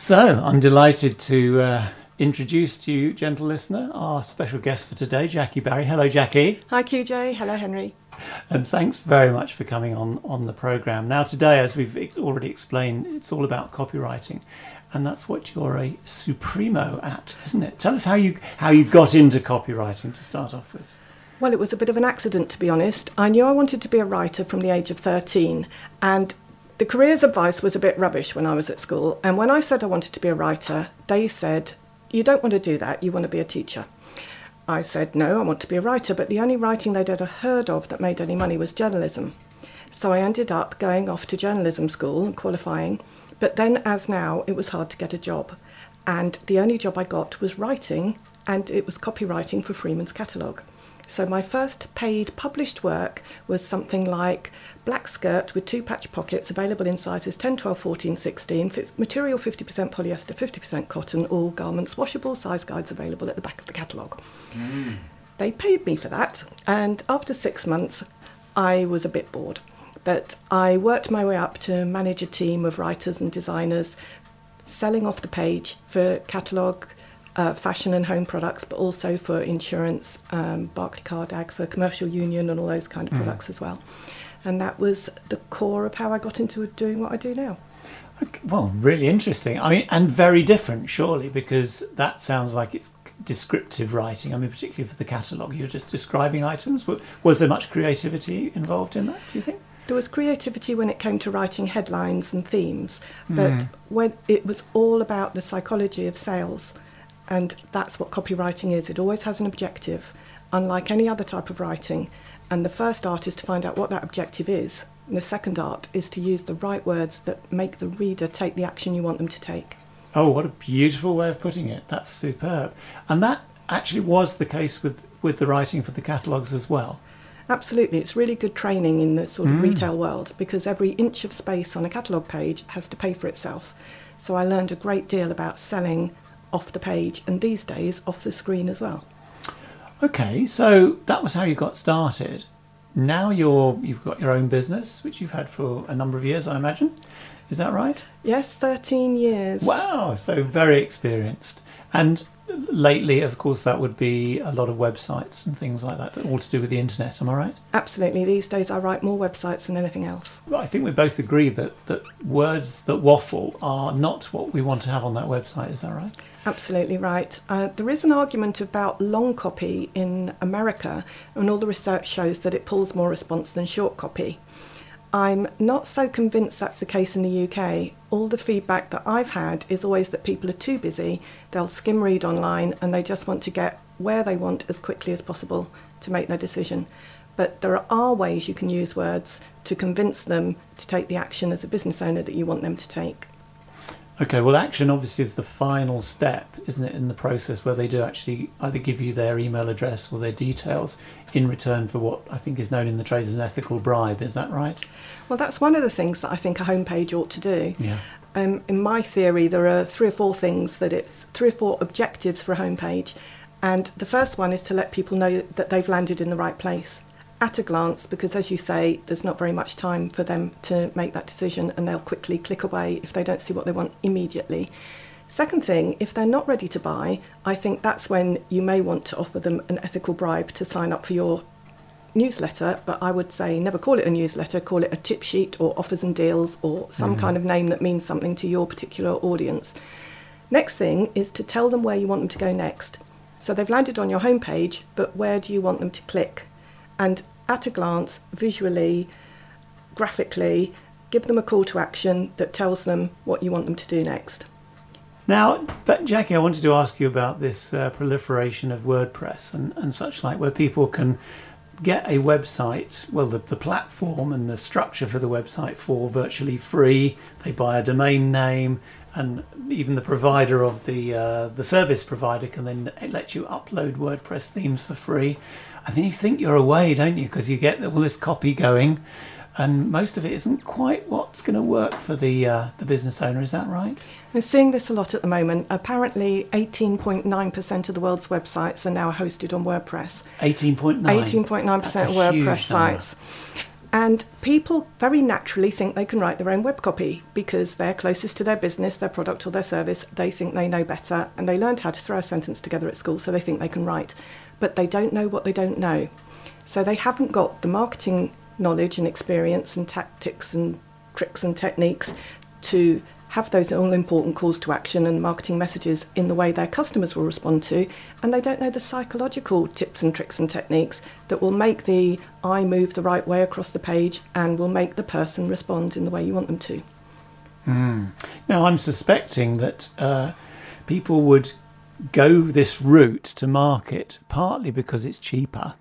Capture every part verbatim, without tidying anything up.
So, I'm delighted to uh, introduce to you, gentle listener, our special guest for today, Jackie Barry. Hello, Jackie. Hi, Q J. Hello, Henry. And thanks very much for coming on, on the programme. Now, today, as we've ex- already explained, it's all about copywriting. And that's what you're a supremo at, isn't it? Tell us how you how you got into copywriting to start off with. Well, it was a bit of an accident, to be honest. I knew I wanted to be a writer from the age of thirteen, and the careers advice was a bit rubbish when I was at school. And when I said I wanted to be a writer, they said, you don't want to do that, you want to be a teacher. I said, no, I want to be a writer, but the only writing they'd ever heard of that made any money was journalism. So I ended up going off to journalism school and qualifying, but then, as now, it was hard to get a job. And the only job I got was writing, and it was copywriting for Freeman's Catalogue. So my first paid published work was something like black skirt with two patch pockets, available in sizes ten, twelve, fourteen, sixteen, material fifty percent polyester, fifty percent cotton, all garments washable, size guides available at the back of the catalogue. Mm. They paid me for that, and after six months I was a bit bored. But I worked my way up to manage a team of writers and designers, selling off the page for catalogue, Uh, fashion and home products, but also for insurance, um, Barclaycard A G for Commercial Union and all those kind of mm. products as well. And that was the core of how I got into doing what I do now. Okay, well, really interesting. I mean, and very different, surely, because that sounds like it's descriptive writing. I mean, particularly for the catalogue, you're just describing items. Was there much creativity involved in that, do you think? There was creativity when it came to writing headlines and themes, but mm. when it was all about the psychology of sales. And that's what copywriting is. It always has an objective, unlike any other type of writing. And the first art is to find out what that objective is. And the second art is to use the right words that make the reader take the action you want them to take. Oh, what a beautiful way of putting it. That's superb. And that actually was the case with, with the writing for the catalogues as well. Absolutely. It's really good training in the sort of mm. retail world, because every inch of space on a catalogue page has to pay for itself. So I learned a great deal about selling off the page, and these days off the screen as well. Okay, so that was how you got started. Now you're you've got your own business, which you've had for a number of years, I imagine. Is that right? Yes, thirteen years. Wow, so very experienced. And lately, of course, that would be a lot of websites and things like that, all to do with the internet, am I right? Absolutely. These days I write more websites than anything else. Well, I think we both agree that, that words that waffle are not what we want to have on that website, is that right? Absolutely right. Uh, there is an argument about long copy in America, and all the research shows that it pulls more response than short copy. I'm not so convinced that's the case in the U K. All the feedback that I've had is always that people are too busy, they'll skim read online, and they just want to get where they want as quickly as possible to make their decision. But there are ways you can use words to convince them to take the action as a business owner that you want them to take. Okay, well, action obviously is the final step, isn't it, in the process, where they do actually either give you their email address or their details in return for what I think is known in the trade as an ethical bribe. Is that right? Well, that's one of the things that I think a homepage ought to do. Yeah. Um, in my theory, there are three or four things that it's three or four objectives for a homepage, and the first one is to let people know that they've landed in the right place at a glance, because, as you say, there's not very much time for them to make that decision, and they'll quickly click away if they don't see what they want immediately. Second thing, if they're not ready to buy, I think that's when you may want to offer them an ethical bribe to sign up for your newsletter, but I would say never call it a newsletter, call it a tip sheet or offers and deals or some mm. kind of name that means something to your particular audience. Next thing is to tell them where you want them to go next. So they've landed on your homepage, but where do you want them to click? And at a glance, visually, graphically, give them a call to action that tells them what you want them to do next. Now, but Jackie, I wanted to ask you about this uh, proliferation of WordPress and, and such like, where people can get a website, well, the, the platform and the structure for the website for virtually free. They buy a domain name, and even the provider of the uh, the service provider can then let you upload WordPress themes for free. And then you think you're away, don't you? Because you get all this copy going, and most of it isn't quite what's going to work for the uh, the business owner. Is that right? We're seeing this a lot at the moment. Apparently, eighteen point nine percent of the world's websites are now hosted on WordPress. eighteen point nine. eighteen point nine percent of WordPress sites. And people very naturally think they can write their own web copy because they're closest to their business, their product or their service. They think they know better, and they learned how to throw a sentence together at school, so they think they can write. But they don't know what they don't know. So they haven't got the marketing knowledge and experience and tactics and tricks and techniques to have those all-important calls to action and marketing messages in the way their customers will respond to, and they don't know the psychological tips and tricks and techniques that will make the eye move the right way across the page and will make the person respond in the way you want them to. Mm. Now, I'm suspecting that uh, people would go this route to market partly because it's cheaper,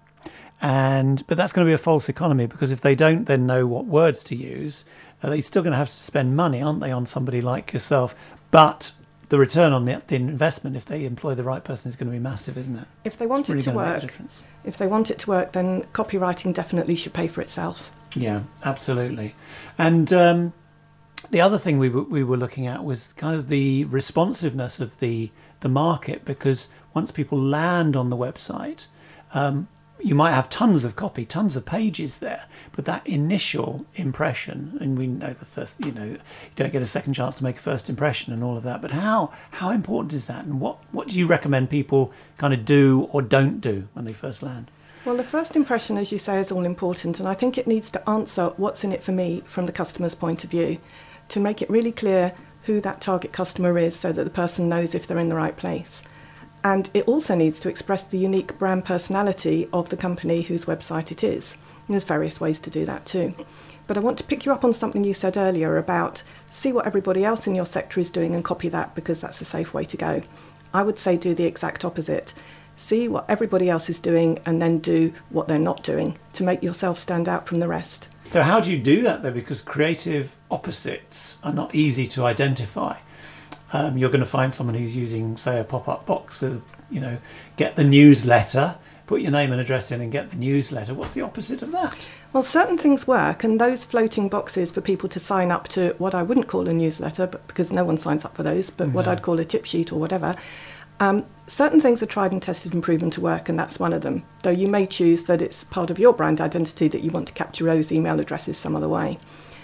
and but that's going to be a false economy, because if they don't then know what words to use, uh, they're still going to have to spend money, aren't they, on somebody like yourself? But the return on the, the investment, if they employ the right person, is going to be massive, isn't it? If they want really it to work, if they want it to work, then copywriting definitely should pay for itself. Yeah, absolutely. And um, the other thing we w- we were looking at was kind of the responsiveness of the the market, because once people land on the website, um, you might have tons of copy, tons of pages there, but that initial impression, and we know the first, you know, you don't get a second chance to make a first impression and all of that, but how how important is that, and what, what do you recommend people kind of do or don't do when they first land? Well, the first impression, as you say, is all important, and I think it needs to answer what's in it for me from the customer's point of view, to make it really clear who that target customer is so that the person knows if they're in the right place. And it also needs to express the unique brand personality of the company whose website it is. And there's various ways to do that too. But I want to pick you up on something you said earlier about see what everybody else in your sector is doing and copy that, because that's a safe way to go. I would say do the exact opposite. See what everybody else is doing and then do what they're not doing to make yourself stand out from the rest. So how do you do that, though? Because creative opposites are not easy to identify. Um, you're going to find someone who's using, say, a pop-up box with, you know, get the newsletter, put your name and address in and get the newsletter. What's the opposite of that? Well, certain things work, and those floating boxes for people to sign up to what I wouldn't call a newsletter, but because no one signs up for those, but no. what I'd call a tip sheet or whatever. Um, certain things are tried and tested and proven to work, and that's one of them, though you may choose that it's part of your brand identity that you want to capture those email addresses some other way.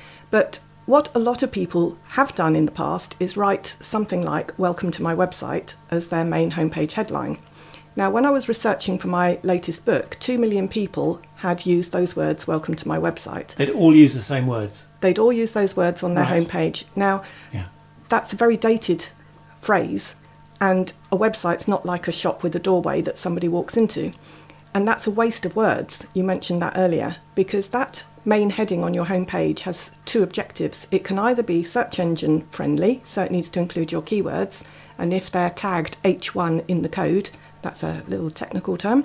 But what a lot of people have done in the past is write something like "Welcome to my website" as their main homepage headline. Now, when I was researching for my latest book, two million people had used those words, "Welcome to my website." They'd all use the same words. They'd all use those words on their right. homepage. Now, yeah. that's a very dated phrase, and a website's not like a shop with a doorway that somebody walks into. And that's a waste of words. You mentioned that earlier, because that main heading on your homepage has two objectives. It can either be search engine friendly, so it needs to include your keywords, and if they're tagged H one in the code, that's a little technical term,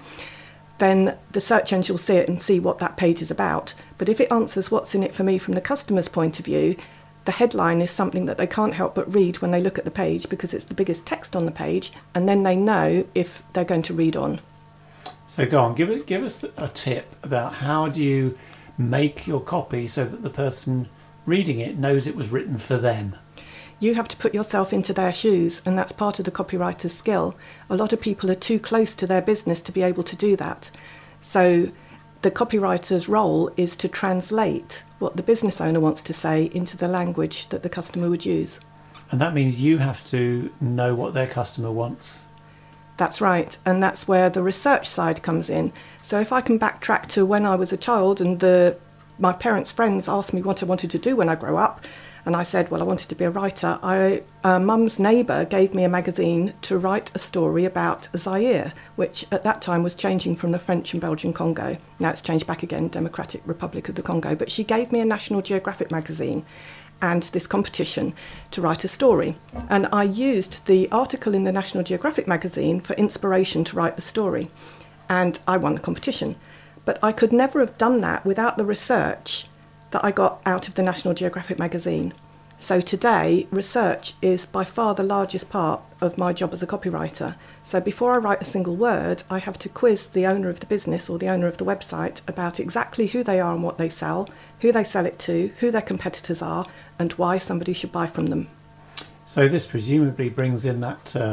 then the search engine will see it and see what that page is about. But if it answers what's in it for me from the customer's point of view, the headline is something that they can't help but read when they look at the page, because it's the biggest text on the page, and then they know if they're going to read on. So go on, give it, give us a tip about how do you make your copy so that the person reading it knows it was written for them. You have to put yourself into their shoes, and that's part of the copywriter's skill. A lot of people are too close to their business to be able to do that. So the copywriter's role is to translate what the business owner wants to say into the language that the customer would use. And that means you have to know what their customer wants. That's right, and that's where the research side comes in. So if I can backtrack to when I was a child and the my parents' friends asked me what I wanted to do when I grow up, and I said, well, I wanted to be a writer, I, uh, Mum's neighbour gave me a magazine to write a story about Zaire, which at that time was changing from the French and Belgian Congo. Now it's changed back again, Democratic Republic of the Congo. But she gave me a National Geographic magazine and this competition to write a story. And I used the article in the National Geographic magazine for inspiration to write the story. And I won the competition. But I could never have done that without the research that I got out of the National Geographic magazine. So today, research is by far the largest part of my job as a copywriter. So before I write a single word, I have to quiz the owner of the business or the owner of the website about exactly who they are and what they sell, who they sell it to, who their competitors are, and why somebody should buy from them. So this presumably brings in that uh,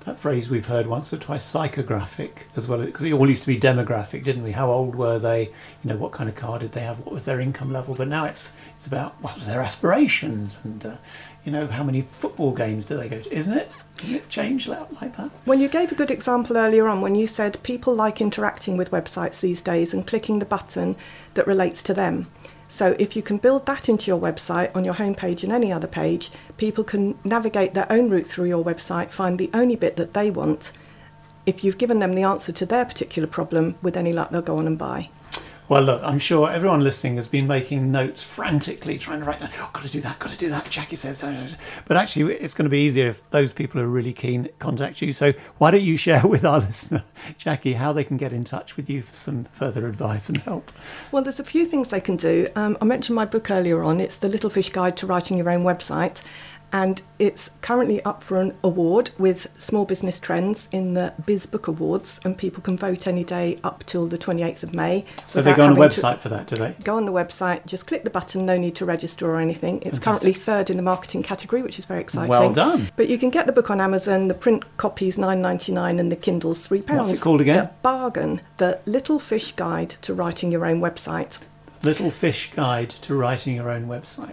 that phrase we've heard once or twice, psychographic as well, because it all used to be demographic, didn't we? How old were they? You know, what kind of car did they have? What was their income level? But now it's it's about what were their aspirations and uh, you know, how many football games do they go to? Isn't it? Isn't it changed like that? Well, you gave a good example earlier on when you said people like interacting with websites these days and clicking the button that relates to them. So if you can build that into your website, on your homepage and any other page, people can navigate their own route through your website, find the only bit that they want. If you've given them the answer to their particular problem, with any luck they'll go on and buy. Well, look, I'm sure everyone listening has been making notes frantically, trying to write down, oh, got to do that, got to do that, Jackie says. But actually, it's going to be easier if those people are really keen contact you. So why don't you share with our listener, Jackie, how they can get in touch with you for some further advice and help? Well, there's a few things they can do. Um, I mentioned my book earlier on. It's The Little Fish Guide to Writing Your Own Website. And it's currently up for an award with Small Business Trends in the Biz Book Awards, and people can vote any day up till the twenty-eighth of May. So they go on the website for that, do they? Go on the website, just click the button, no need to register or anything. It's Fantastic. Currently third in the marketing category, which is very exciting. Well done. But you can get the book on Amazon. The print copy's nine ninety-nine and the Kindle's three pounds. What's it called again? A bargain. The Little Fish Guide to Writing Your Own Website. Little Fish Guide to Writing Your Own Website.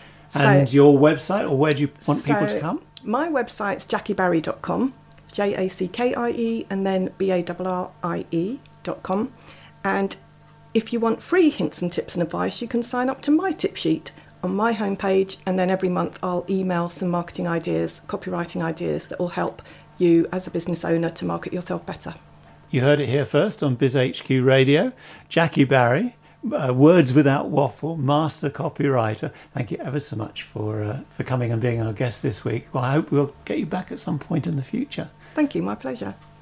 And so, your website, or where do you want so people to come? My website's jackie barrie dot com, J A C K I E, and then B A R R I E dot com. And if you want free hints and tips and advice, you can sign up to my tip sheet on my homepage, and then every month I'll email some marketing ideas, copywriting ideas that will help you as a business owner to market yourself better. You heard it here first on Biz H Q Radio. Jackie Barrie, uh, Words Without Waffle, master copywriter. Thank you ever so much for uh, for coming and being our guest this week. Well, I hope we'll get you back at some point in the future. Thank you, my pleasure.